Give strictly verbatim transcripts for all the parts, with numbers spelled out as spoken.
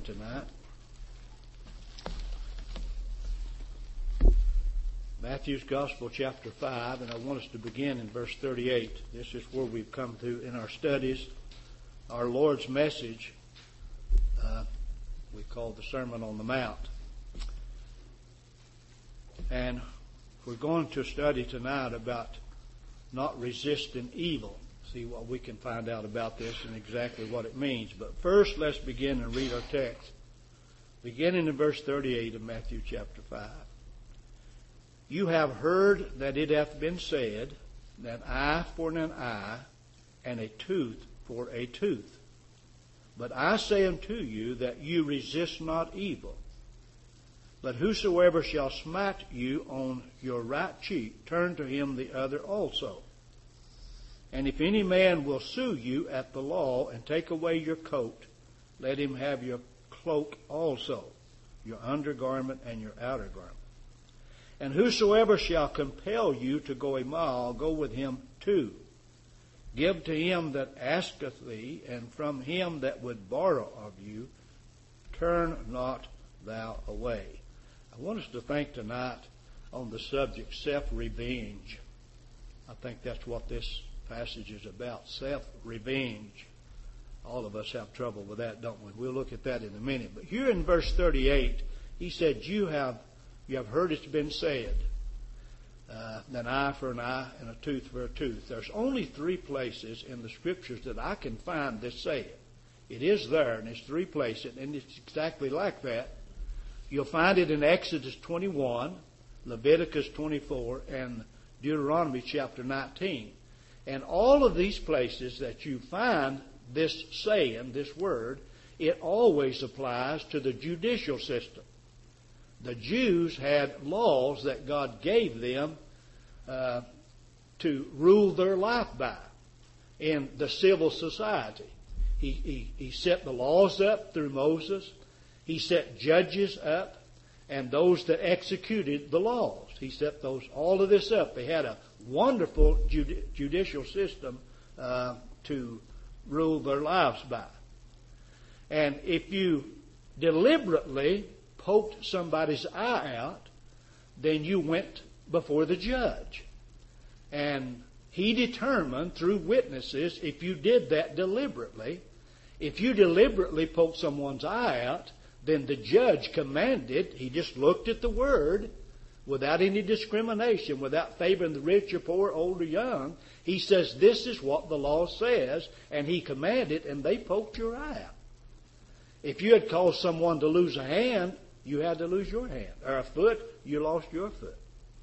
tonight. Matthew's Gospel, chapter five, and I want us to begin in verse thirty-eight. This is where we've come to in our studies. Our Lord's message, uh, we call the Sermon on the Mount. And we're going to study tonight about not resisting evil. See what we can find out about this and exactly what it means. But first, let's begin and read our text. Beginning in verse thirty-eight of Matthew chapter five. You have heard that it hath been said, an eye for an eye, and a tooth for a tooth. But I say unto you that you resist not evil. But whosoever shall smite you on your right cheek, turn to him the other also. And if any man will sue you at the law and take away your coat, let him have your cloak also, your undergarment and your outer garment. And whosoever shall compel you to go a mile, go with him two. Give to him that asketh thee, and from him that would borrow of you, turn not thou away. I want us to think tonight on the subject self-revenge. I think that's what this passage is about, self-revenge. All of us have trouble with that, don't we? We'll look at that in a minute. But here in verse thirty-eight, he said, you have You have heard it's been said, uh, an eye for an eye and a tooth for a tooth. There's only three places in the Scriptures that I can find this saying. It is there, and it's three places, and it's exactly like that. You'll find it in Exodus twenty-one, Leviticus twenty-four, and Deuteronomy chapter nineteen. And all of these places that you find this saying, this word, it always applies to the judicial system. The Jews had laws that God gave them uh, to rule their life by in the civil society. He, he, he set the laws up through Moses. He set judges up and those that executed the laws. He set those all of this up. They had a wonderful judi- judicial system uh, to rule their lives by. And if you deliberately poked somebody's eye out, then you went before the judge. And he determined through witnesses if you did that deliberately. If you deliberately poked someone's eye out, then the judge commanded, he just looked at the word without any discrimination, without favoring the rich or poor, old or young. He says, this is what the law says, and he commanded, and they poked your eye out. If you had caused someone to lose a hand, you had to lose your hand. Or a foot, you lost your foot.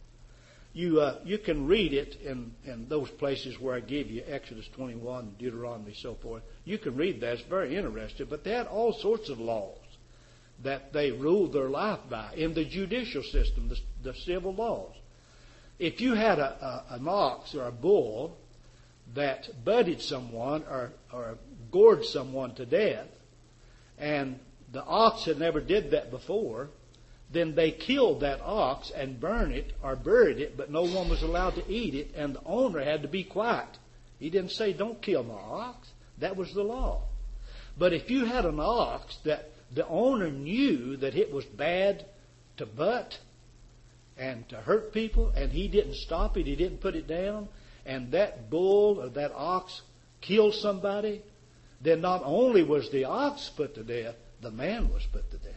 You uh, you can read it in, in those places where I give you, Exodus twenty-one, Deuteronomy, so forth. You can read that. It's very interesting. But they had all sorts of laws that they ruled their life by in the judicial system, the, the civil laws. If you had a, a, an ox or a bull that butted someone or, or gored someone to death, and the ox had never did that before, then they killed that ox and burned it or buried it, but no one was allowed to eat it, and the owner had to be quiet. He didn't say, don't kill my ox. That was the law. But if you had an ox that the owner knew that it was bad to butt and to hurt people, and he didn't stop it, he didn't put it down, and that bull or that ox killed somebody, then not only was the ox put to death, the man was put to death.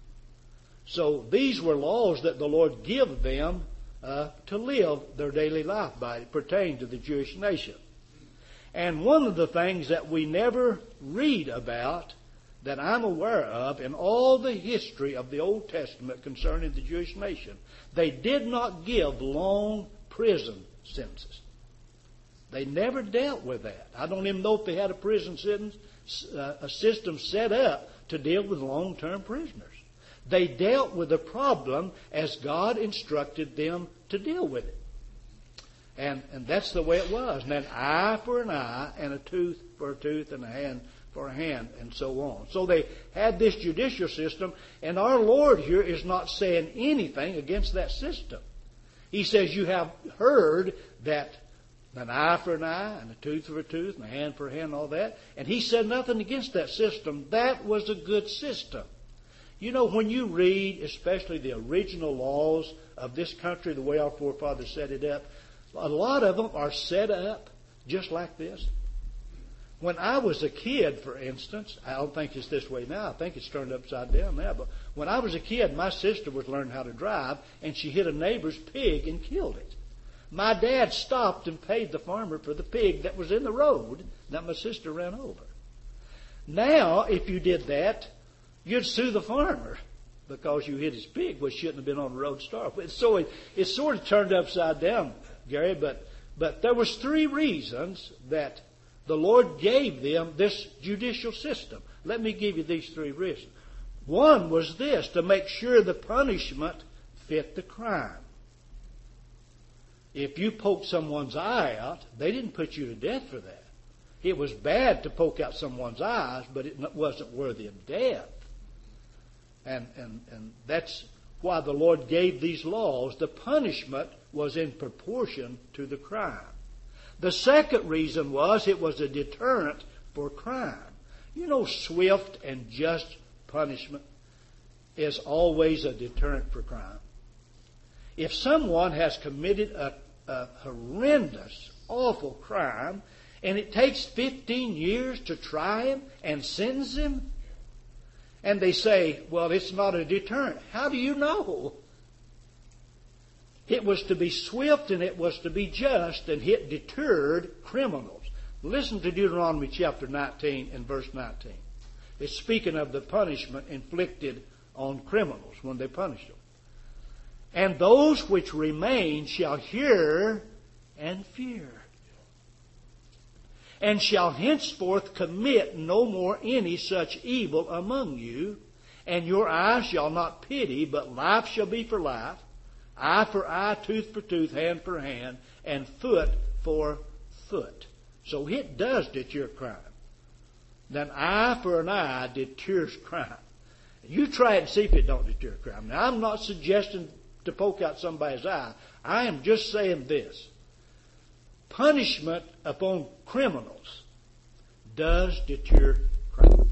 So these were laws that the Lord gave them uh, to live their daily life by. It pertained to the Jewish nation. And one of the things that we never read about, that I'm aware of, in all the history of the Old Testament concerning the Jewish nation, they did not give long prison sentences. They never dealt with that. I don't even know if they had a prison sentence, uh, a system set up to deal with long-term prisoners. They dealt with the problem as God instructed them to deal with it. And, and that's the way it was. And an eye for an eye, and a tooth for a tooth, and a hand for a hand, and so on. So they had this judicial system, and our Lord here is not saying anything against that system. He says, you have heard that An eye for an eye, and a tooth for a tooth, and a hand for a hand, and all that. And he said nothing against that system. That was a good system. You know, when you read, especially the original laws of this country, the way our forefathers set it up, a lot of them are set up just like this. When I was a kid, for instance, I don't think it's this way now. I think it's turned upside down now. But when I was a kid, my sister was learning how to drive, and she hit a neighbor's pig and killed it. My dad stopped and paid the farmer for the pig that was in the road that my sister ran over. Now, if you did that, you'd sue the farmer because you hit his pig, which shouldn't have been on the road to start with. So it, it sort of turned upside down, Gary, but, but there was three reasons that the Lord gave them this judicial system. Let me give you these three reasons. One was this, to make sure the punishment fit the crime. If you poked someone's eye out, they didn't put you to death for that. It was bad to poke out someone's eyes, but it wasn't worthy of death. And, and, and that's why the Lord gave these laws. The punishment was in proportion to the crime. The second reason was it was a deterrent for crime. You know, swift and just punishment is always a deterrent for crime. If someone has committed a, a horrendous, awful crime, and it takes fifteen years to try him and sentence him, and they say, well, it's not a deterrent. How do you know? It was to be swift and it was to be just, and it deterred criminals. Listen to Deuteronomy chapter nineteen and verse nineteen. It's speaking of the punishment inflicted on criminals when they punished them. And those which remain shall hear and fear, and shall henceforth commit no more any such evil among you, and your eye shall not pity, but life shall be for life, eye for eye, tooth for tooth, hand for hand, and foot for foot. So it does deter crime. An eye for an eye deters crime. You try it and see if it don't deter crime. Now, I'm not suggesting to poke out somebody's eye. I am just saying this. Punishment upon criminals does deter crime.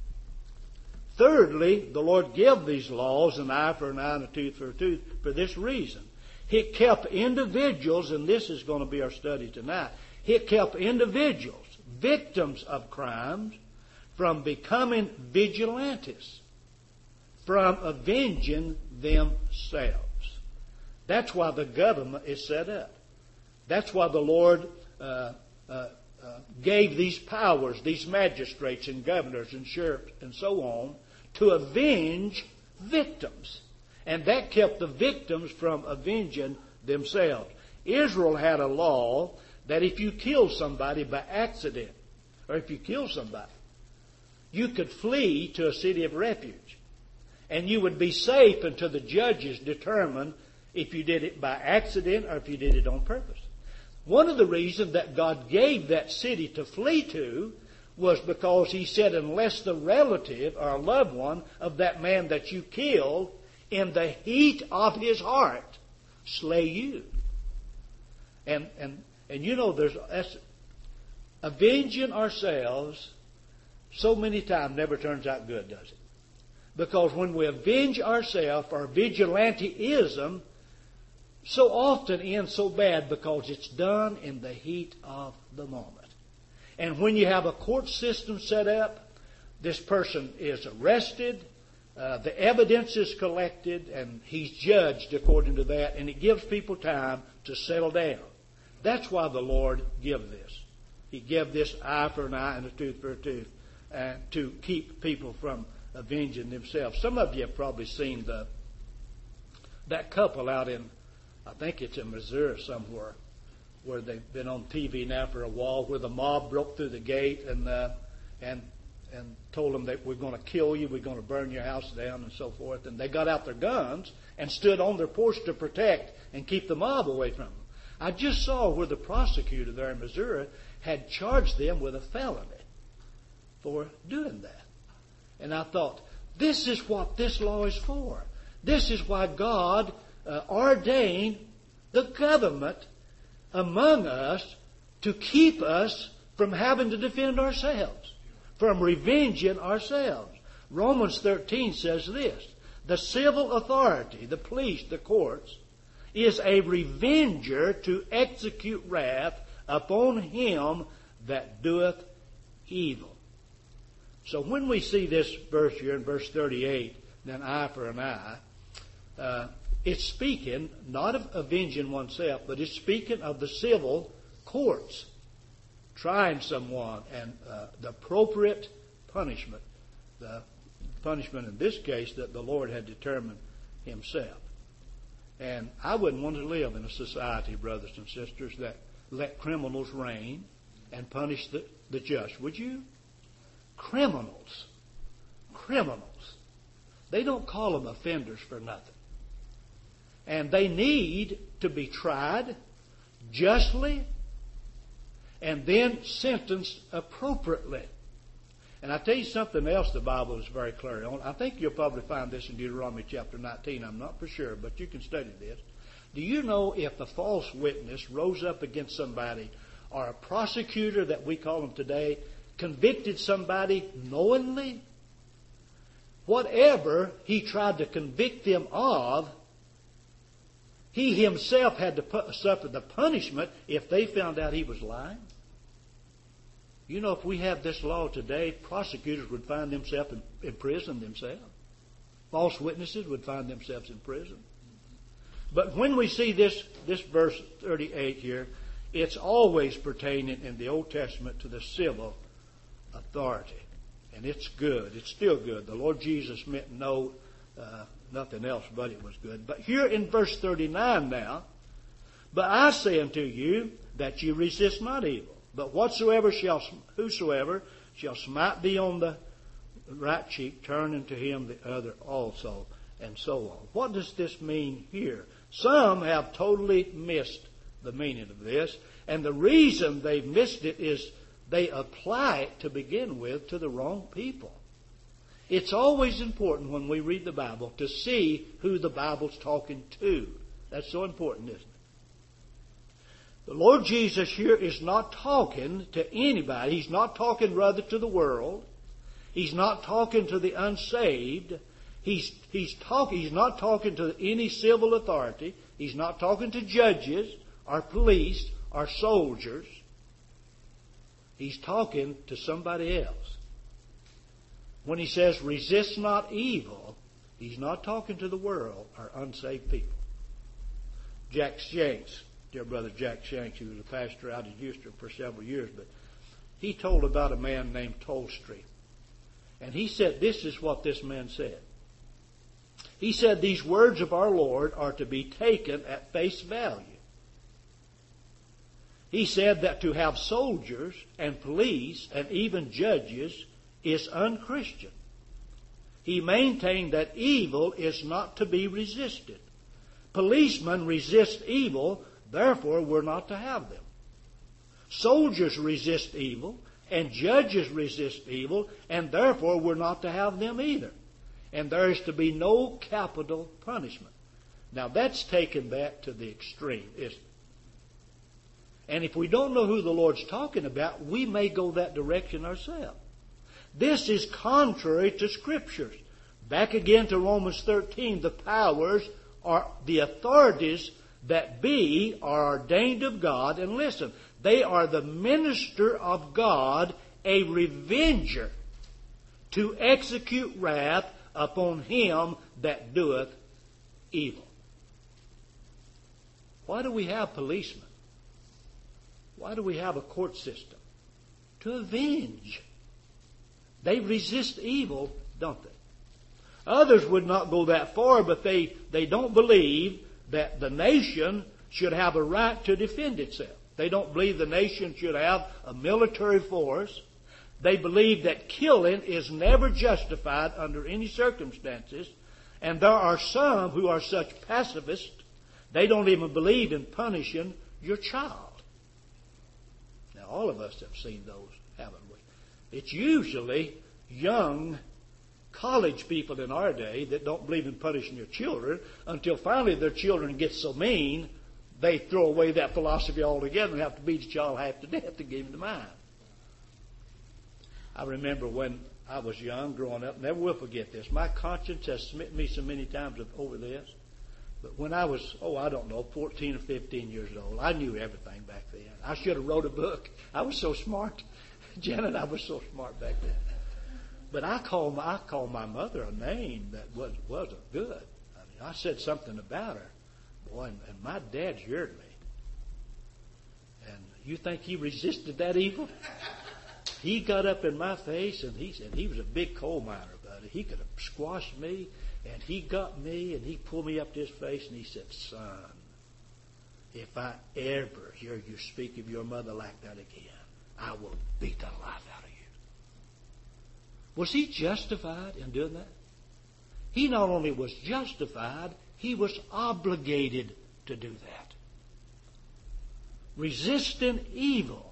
Thirdly, the Lord gave these laws, an eye for an eye and a tooth for a tooth, for this reason. He kept individuals, and this is going to be our study tonight, He kept individuals, victims of crimes, from becoming vigilantes, from avenging themselves. That's why the government is set up. That's why the Lord uh, uh, uh, gave these powers, these magistrates and governors and sheriffs and so on, to avenge victims. And that kept the victims from avenging themselves. Israel had a law that if you killed somebody by accident, or if you killed somebody, you could flee to a city of refuge. And you would be safe until the judges determined if you did it by accident or if you did it on purpose. One of the reasons that God gave that city to flee to was because He said, unless the relative or loved one of that man that you killed in the heat of his heart slay you. And and and you know, there's that's, avenging ourselves so many times never turns out good, does it? Because when we avenge ourselves, our vigilanteism so often ends so bad because it's done in the heat of the moment. And when you have a court system set up, this person is arrested, uh, the evidence is collected, and he's judged according to that, and it gives people time to settle down. That's why the Lord gave this. He gave this eye for an eye and a tooth for a tooth uh, to keep people from avenging themselves. Some of you have probably seen the that couple out in, I think it's in Missouri somewhere, where they've been on T V now for a while, where the mob broke through the gate and uh, and and told them that we're going to kill you, we're going to burn your house down, and so forth. And they got out their guns and stood on their porch to protect and keep the mob away from them. I just saw where the prosecutor there in Missouri had charged them with a felony for doing that. And I thought, this is what this law is for. This is why God uh, ordained the government among us to keep us from having to defend ourselves, from revenging ourselves. Romans thirteen says this: the civil authority, the police, the courts, is a revenger to execute wrath upon him that doeth evil. So when we see this verse here in verse thirty-eight, then eye for an eye, uh, it's speaking not of avenging oneself, but it's speaking of the civil courts trying someone and uh, the appropriate punishment, the punishment in this case that the Lord had determined himself. And I wouldn't want to live in a society, brothers and sisters, that let criminals reign and punish the, the just. Would you? Criminals. Criminals. They don't call them offenders for nothing. And they need to be tried justly and then sentenced appropriately. And I tell you something else the Bible is very clear on. I think you'll probably find this in Deuteronomy chapter nineteen. I'm not for sure, but you can study this. Do you know if a false witness rose up against somebody, or a prosecutor that we call them today, convicted somebody knowingly, whatever he tried to convict them of, he himself had to put, suffer the punishment if they found out he was lying? You know, if we have this law today, prosecutors would find themselves in, in prison themselves. False witnesses would find themselves in prison. But when we see this, this verse thirty-eight here, it's always pertaining in the Old Testament to the civil authority. And it's good. It's still good. The Lord Jesus meant no, uh, nothing else but it was good. But here in verse thirty-nine now, but I say unto you that you resist not evil. But whatsoever shall, whosoever shall smite thee on the right cheek, turn unto him the other also, and so on. What does this mean here? Some have totally missed the meaning of this, and the reason they've missed it is they apply it to begin with to the wrong people. It's always important when we read the Bible to see who the Bible's talking to. That's so important, isn't it? The Lord Jesus here is not talking to anybody. He's not talking rather to the world. He's not talking to the unsaved. He's, he's, talk, he's not talking to any civil authority. He's not talking to judges or police or soldiers. He's talking to somebody else. When he says, resist not evil, he's not talking to the world or unsaved people. Jack Shanks, dear brother Jack Shanks, he was a pastor out in Houston for several years, but he told about a man named Tolstoy. And he said, this is what this man said. He said, these words of our Lord are to be taken at face value. He said that to have soldiers and police and even judges is unchristian. He maintained that evil is not to be resisted. Policemen resist evil, therefore we're not to have them. Soldiers resist evil, and judges resist evil, and therefore we're not to have them either. And there is to be no capital punishment. Now that's taken that to the extreme, isn't it? And if we don't know who the Lord's talking about, we may go that direction ourselves. This is contrary to Scriptures. Back again to Romans thirteen, the powers are the authorities that be are ordained of God. And listen, they are the minister of God, a revenger, to execute wrath upon him that doeth evil. Why do we have policemen? Why do we have a court system? To avenge. They resist evil, don't they? Others would not go that far, but they, they don't believe that the nation should have a right to defend itself. They don't believe the nation should have a military force. They believe that killing is never justified under any circumstances. And there are some who are such pacifists, they don't even believe in punishing your child. Now, all of us have seen those, haven't we? It's usually young college people in our day that don't believe in punishing their children until finally their children get so mean they throw away that philosophy altogether and have to beat each child half to death to give him the mind. I remember when I was young, growing up, never will forget this. My conscience has smitten me so many times over this. But when I was, oh, I don't know, fourteen or fifteen years old, I knew everything back then. I should have wrote a book. I was so smart. Janet, I was so smart back then. But I called my, I called my mother a name that was, wasn't good. I mean, I said something about her. Boy, and, and my dad jeered me. And you think he resisted that evil? He got up in my face, and he said he was a big coal miner, buddy. He could have squashed me, and he got me, and he pulled me up to his face, and he said, "Son, if I ever hear you speak of your mother like that again, I will beat the life out of you." Was he justified in doing that? He not only was justified, he was obligated to do that. Resisting evil.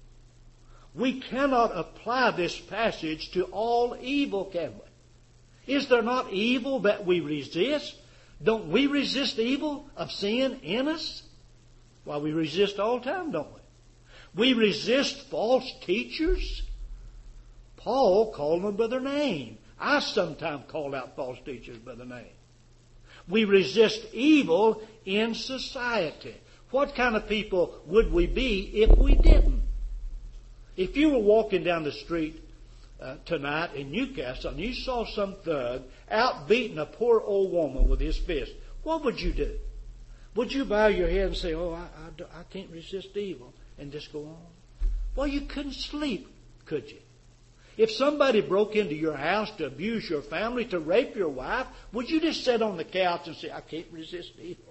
We cannot apply this passage to all evil, can we? Is there not evil that we resist? Don't we resist evil of sin in us? Why, we resist all the time, don't we? We resist false teachers. Paul called them by their name. I sometimes call out false teachers by their name. We resist evil in society. What kind of people would we be if we didn't? If you were walking down the street uh, tonight in Newcastle and you saw some thug out beating a poor old woman with his fist, what would you do? Would you bow your head and say, "Oh, I, I, I can't resist evil," and just go on? Well, you couldn't sleep, could you? If somebody broke into your house to abuse your family, to rape your wife, would you just sit on the couch and say, "I can't resist evil"?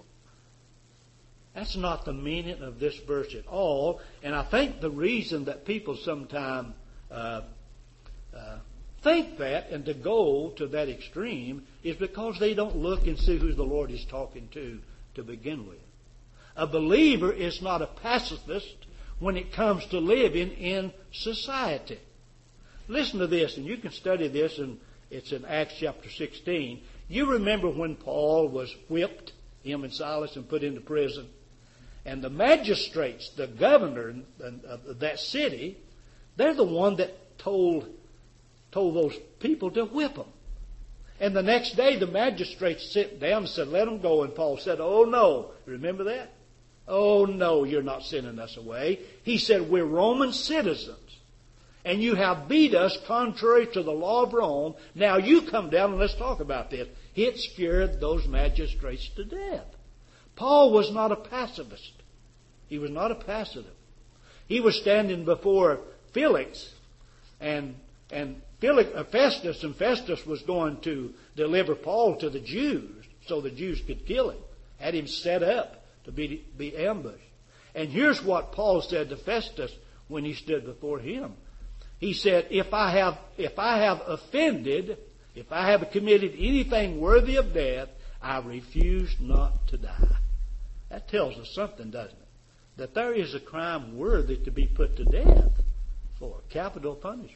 That's not the meaning of this verse at all. And I think the reason that people sometimes uh, uh, think that and to go to that extreme is because they don't look and see who the Lord is talking to to begin with. A believer is not a pacifist when it comes to living in society. Listen to this, and you can study this, and it's in Acts chapter sixteen. You remember when Paul was whipped, him and Silas, and put into prison. And the magistrates, the governor of that city, they're the one that told, told those people to whip them. And the next day the magistrates sat down and said, "Let them go." And Paul said, "Oh no." Remember that? "Oh no, you're not sending us away." He said, "We're Roman citizens. And you have beat us contrary to the law of Rome. Now you come down and let's talk about this." It scared those magistrates to death. Paul was not a pacifist. He was not a pacifist. He was standing before Felix and and Felix, uh, Festus, and Festus was going to deliver Paul to the Jews so the Jews could kill him. Had him set up to be, be ambushed. And here's what Paul said to Festus when he stood before him. He said, if I have, if I have offended, if I have committed anything worthy of death, I refuse not to die. That tells us something, doesn't it? That there is a crime worthy to be put to death for capital punishment.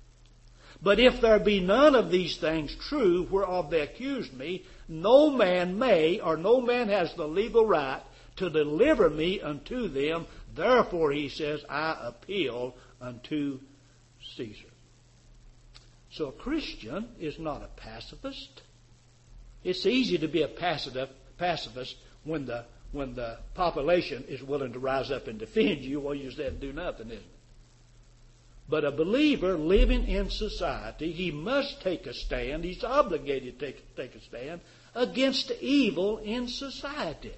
But if there be none of these things true whereof they accuse me, no man may, or no man has the legal right to deliver me unto them. Therefore, he says, I appeal unto Caesar. So a Christian is not a pacifist. It's easy to be a pacifist when the when the population is willing to rise up and defend you. Well, you just have to do nothing, isn't it? But a believer living in society, he must take a stand. He's obligated to take, take a stand against evil in society.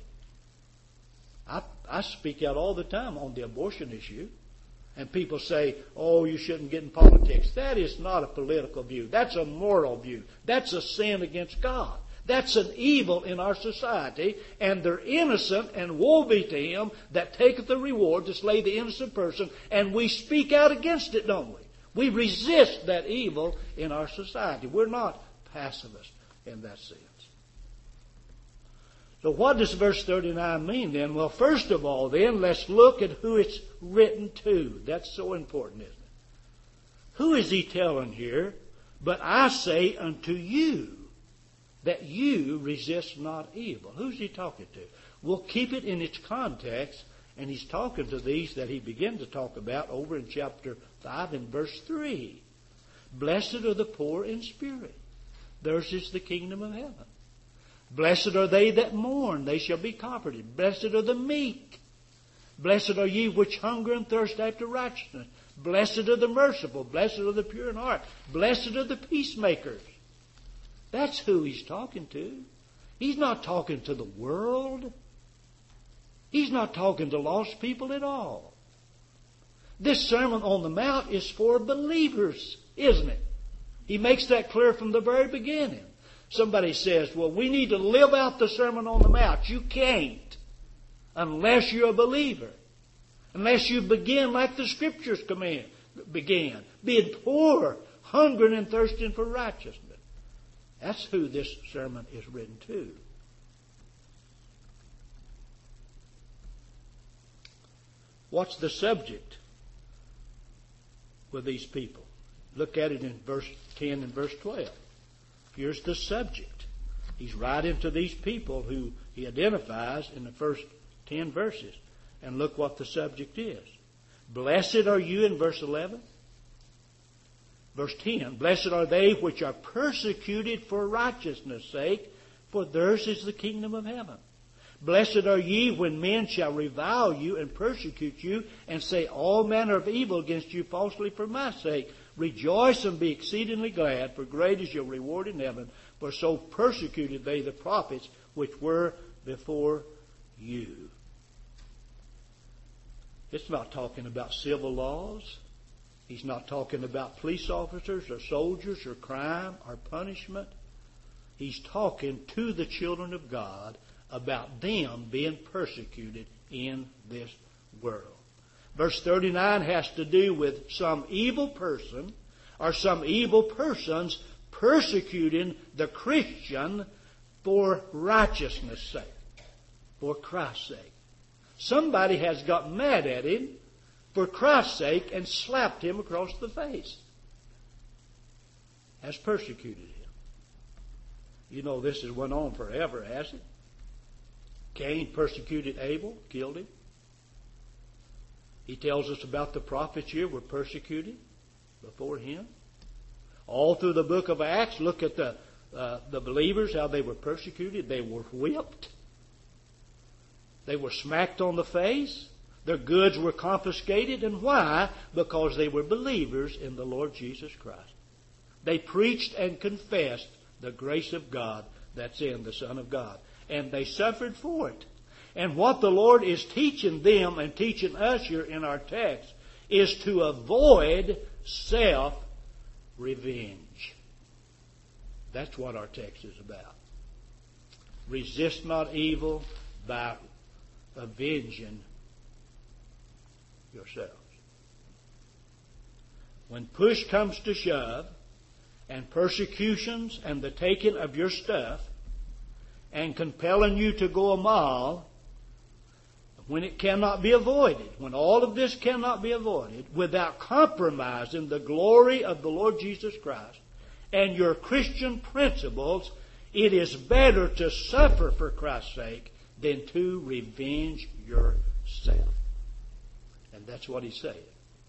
I, I speak out all the time on the abortion issue. And people say, oh, you shouldn't get in politics. That is not a political view. That's a moral view. That's a sin against God. That's an evil in our society. And they're innocent, and woe be to him that taketh the reward to slay the innocent person. And we speak out against it, don't we? We resist that evil in our society. We're not pacifists in that sense. So what does verse thirty-nine mean then? Well, first of all then, let's look at who it's written to. That's so important, isn't it? Who is he telling here? But I say unto you. that you resist not evil. Who's he talking to? We'll keep it in its context, and he's talking to these that he began to talk about over in chapter five and verse three. Blessed are the poor in spirit. Theirs is the kingdom of heaven. Blessed are they that mourn. They shall be comforted. Blessed are the meek. Blessed are ye which hunger and thirst after righteousness. Blessed are the merciful. Blessed are the pure in heart. Blessed are the peacemakers. That's who he's talking to. He's not talking to the world. He's not talking to lost people at all. This Sermon on the Mount is for believers, isn't it? He makes that clear from the very beginning. Somebody says, well, we need to live out the Sermon on the Mount. You can't unless you're a believer. Unless you begin like the Scriptures command, began, being poor, hungering and thirsting for righteousness. That's who this sermon is written to. What's the subject with these people? Look at it in verse ten and verse twelve. Here's the subject. He's writing to these people who he identifies in the first ten verses. And look what the subject is. Blessed are you in verse eleven. Verse ten. Blessed are they which are persecuted for righteousness' sake, for theirs is the kingdom of heaven. Blessed are ye when men shall revile you and persecute you and say all manner of evil against you falsely for my sake. Rejoice and be exceedingly glad, for great is your reward in heaven. For so persecuted they the prophets which were before you. It's not talking about civil laws. He's not talking about police officers or soldiers or crime or punishment. He's talking to the children of God about them being persecuted in this world. Verse thirty-nine has to do with some evil person or some evil persons persecuting the Christian for righteousness' sake, for Christ's sake. Somebody has got mad at him for Christ's sake and slapped him across the face. Has persecuted him. You know this has went on forever, hasn't it? Cain persecuted Abel, killed him. He tells us about the prophets here were persecuted before him. All through the book of Acts, look at the uh, the believers, how they were persecuted. They were whipped. They were smacked on the face. Their goods were confiscated. And why? Because they were believers in the Lord Jesus Christ. They preached and confessed the grace of God that's in the Son of God. And they suffered for it. And what the Lord is teaching them and teaching us here in our text is to avoid self-revenge. That's what our text is about. Resist not evil by avenging yourselves. When push comes to shove, and persecutions and the taking of your stuff, and compelling you to go a mile, when it cannot be avoided, when all of this cannot be avoided, without compromising the glory of the Lord Jesus Christ and your Christian principles, it is better to suffer for Christ's sake than to revenge yourself. And that's what he's saying.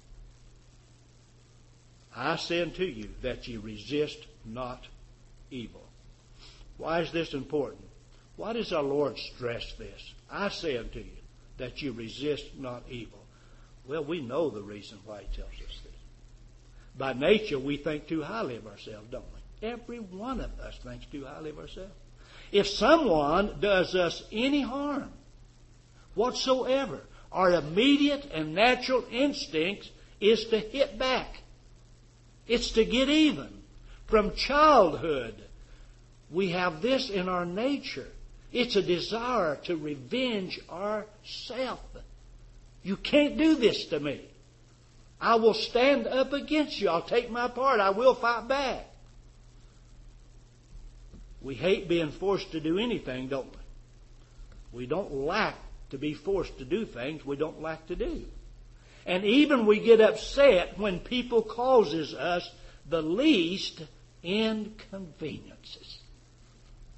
I say unto you that ye resist not evil. Why is this important? Why does our Lord stress this? I say unto you that you resist not evil. Well, we know the reason why he tells us this. By nature, we think too highly of ourselves, don't we? Every one of us thinks too highly of ourselves. If someone does us any harm whatsoever, our immediate and natural instinct is to hit back. It's to get even. From childhood, we have this in our nature. It's a desire to revenge ourselves. You can't do this to me. I will stand up against you. I'll take my part. I will fight back. We hate being forced to do anything, don't we? We don't like to be forced to do things we don't like to do. And even we get upset when people causes us the least inconveniences.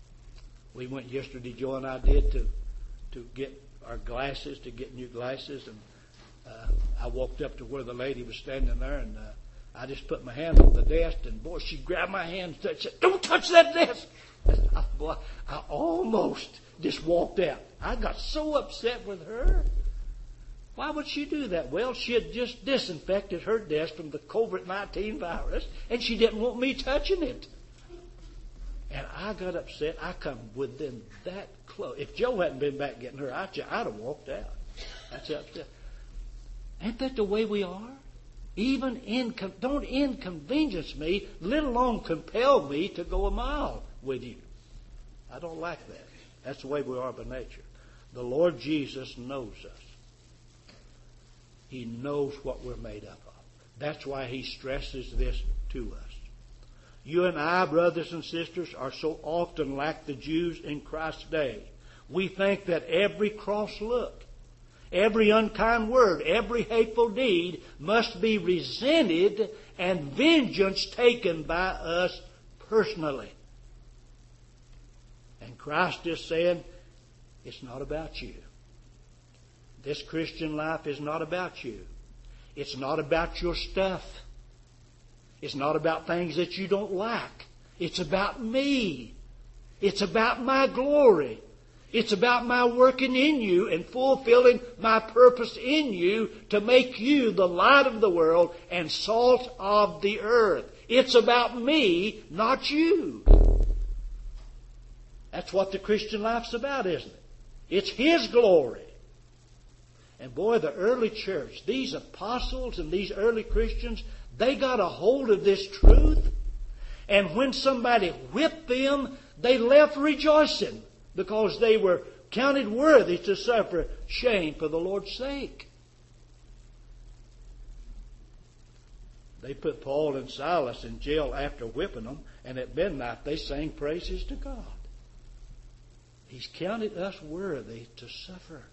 We went yesterday, Joe and I did, to to get our glasses, to get new glasses, and uh, I walked up to where the lady was standing there, and uh, I just put my hand on the desk, and boy, she grabbed my hand and said, "Don't touch that desk!" I, boy, I almost just walked out. I got so upset with her. Why would she do that? Well, she had just disinfected her desk from the COVID nineteen virus, and she didn't want me touching it. And I got upset. I come within that close. If Joe hadn't been back getting her, I'd, I'd have walked out. That's upset. Ain't that the way we are? Even in, don't inconvenience me, let alone compel me to go a mile with you. I don't like that. That's the way we are by nature. The Lord Jesus knows us. He knows what we're made up of. That's why He stresses this to us. You and I, brothers and sisters, are so often like the Jews in Christ's day. We think that every cross look, every unkind word, every hateful deed must be resented and vengeance taken by us personally. And Christ is saying, it's not about you. This Christian life is not about you. It's not about your stuff. It's not about things that you don't like. It's about me. It's about my glory. It's about my working in you and fulfilling my purpose in you to make you the light of the world and salt of the earth. It's about me, not you. That's what the Christian life's about, isn't it? It's His glory. And boy, the early church, these apostles and these early Christians, they got a hold of this truth. And when somebody whipped them, they left rejoicing because they were counted worthy to suffer shame for the Lord's sake. They put Paul and Silas in jail after whipping them, and at midnight they sang praises to God. He's counted us worthy to suffer.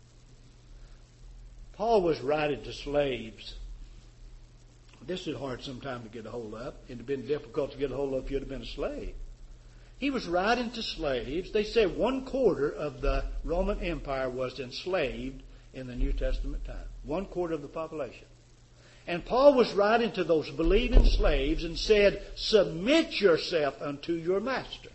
Paul was writing to slaves. This is hard sometimes to get a hold of. It would have been difficult to get a hold of if you'd have been a slave. He was writing to slaves. They say one quarter of the Roman Empire was enslaved in the New Testament time. One quarter of the population. And Paul was writing to those believing slaves and said, submit yourself unto your master.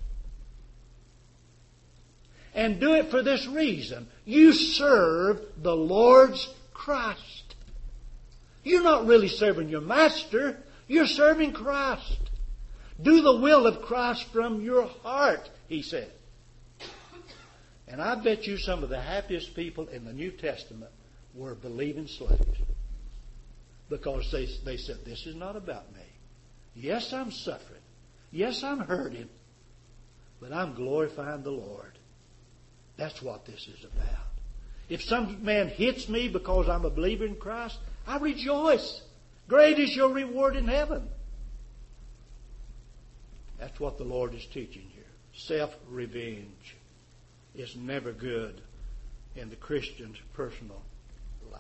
And do it for this reason. You serve the Lord's Christ. You're not really serving your master. You're serving Christ. Do the will of Christ from your heart, he said. And I bet you some of the happiest people in the New Testament were believing slaves. Because they, they said, this is not about me. Yes, I'm suffering. Yes, I'm hurting. But I'm glorifying the Lord. That's what this is about. If some man hits me because I'm a believer in Christ, I rejoice. Great is your reward in heaven. That's what the Lord is teaching here. Self-revenge is never good in the Christian's personal life.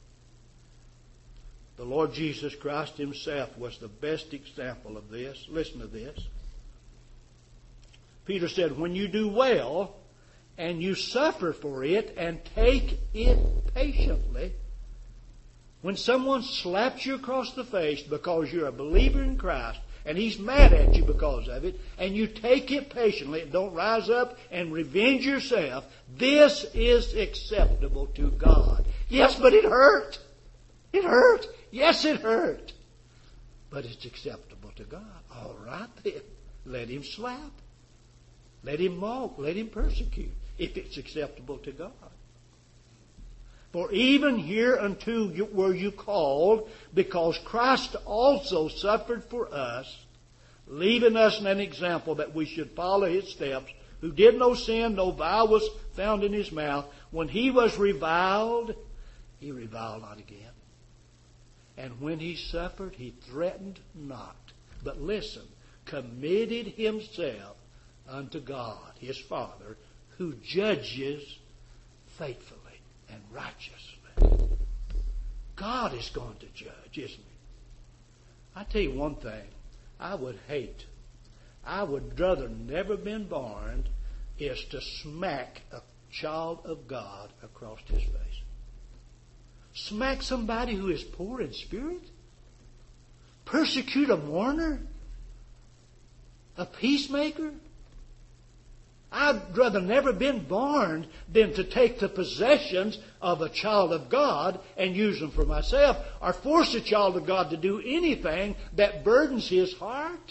The Lord Jesus Christ Himself was the best example of this. Listen to this. Peter said, when you do well and you suffer for it and take it patiently, when someone slaps you across the face because you're a believer in Christ and he's mad at you because of it, and you take it patiently and don't rise up and revenge yourself, this is acceptable to God. Yes, but it hurt. It hurt. Yes, it hurt. But it's acceptable to God. All right then. Let Him slap. Let Him mock. Let Him persecute. If it's acceptable to God. For even hereunto you, were you called, because Christ also suffered for us, leaving us an example that we should follow His steps, who did no sin, no vile was found in His mouth. When He was reviled, He reviled not again. And when He suffered, He threatened not. But listen, committed Himself unto God, His Father, who judges faithfully and righteously. God is going to judge, isn't He? I tell you one thing, I would hate, I would rather never been born is to smack a child of God across his face. Smack somebody who is poor in spirit? Persecute a mourner? A peacemaker? I'd rather never been born than to take the possessions of a child of God and use them for myself, or force a child of God to do anything that burdens his heart.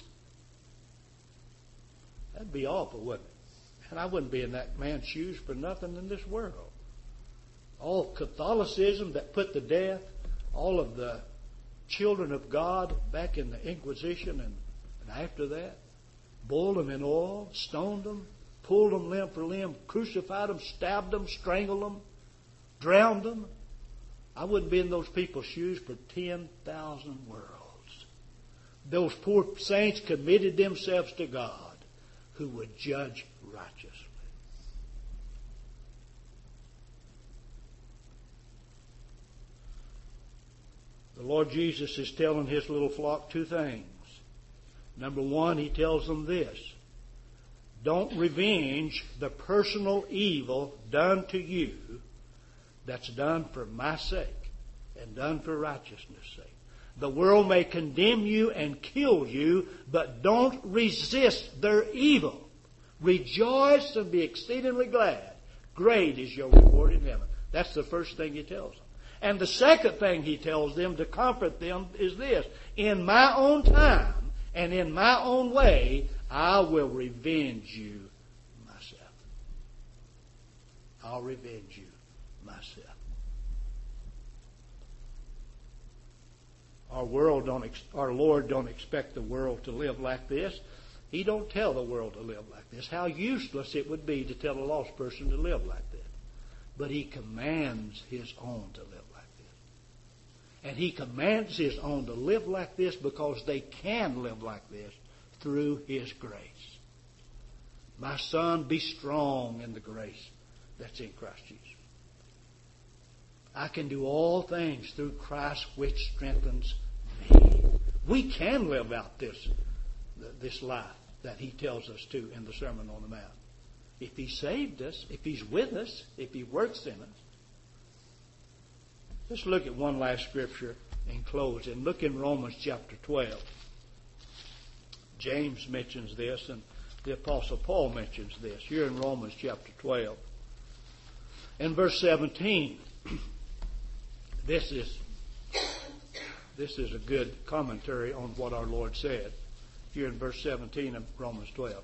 That'd be awful, wouldn't it? And I wouldn't be in that man's shoes for nothing in this world. All Catholicism that put to death all of the children of God back in the Inquisition and, and after that, boiled them in oil, stoned them, pulled them limb for limb, crucified them, stabbed them, strangled them, drowned them. I wouldn't be in those people's shoes for ten thousand worlds. Those poor saints committed themselves to God, who would judge righteously. The Lord Jesus is telling his little flock two things. Number one, he tells them this: don't revenge the personal evil done to you that's done for my sake and done for righteousness' sake. The world may condemn you and kill you, but don't resist their evil. Rejoice and be exceedingly glad. Great is your reward in heaven. That's the first thing he tells them. And the second thing he tells them to comfort them is this: in my own time and in my own way, I will revenge you myself. I'll revenge you myself. Our world don't, ex- our Lord don't expect the world to live like this. He don't tell the world to live like this. How useless it would be to tell a lost person to live like that. But he commands his own to live like this. And he commands his own to live like this because they can live like this through his grace. My son, be strong in the grace that's in Christ Jesus. I can do all things through Christ which strengthens me. We can live out this, this life that he tells us to in the Sermon on the Mount. If he saved us, if he's with us, if he works in us. Let's look at one last scripture and close. And look in Romans chapter twelve. James mentions this, and the Apostle Paul mentions this. Here in Romans chapter twelve. In verse seventeen, this is, this is a good commentary on what our Lord said. Here in verse seventeen of Romans twelve.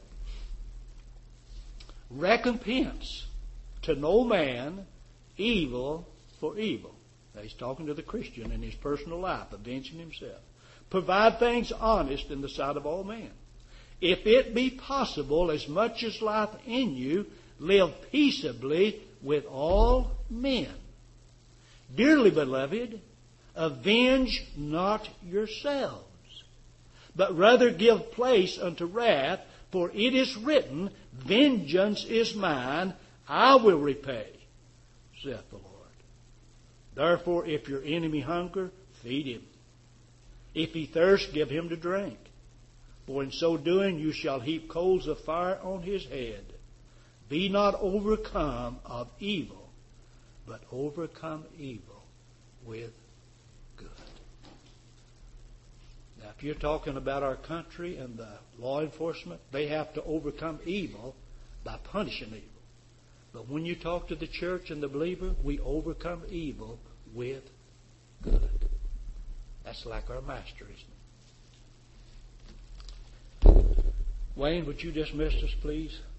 Recompense to no man evil for evil. Now he's talking to the Christian in his personal life, avenging himself. Provide things honest in the sight of all men. If it be possible, as much as life in you, live peaceably with all men. Dearly beloved, avenge not yourselves, but rather give place unto wrath, for it is written, vengeance is mine, I will repay, saith the Lord. Therefore, if your enemy hunger, feed him. If he thirst, give him to drink. For in so doing you shall heap coals of fire on his head. Be not overcome of evil, but overcome evil with good. Now, if you're talking about our country and the law enforcement, they have to overcome evil by punishing evil. But when you talk to the church and the believer, we overcome evil with good. That's like our master, isn't it? Wayne, would you dismiss us, please?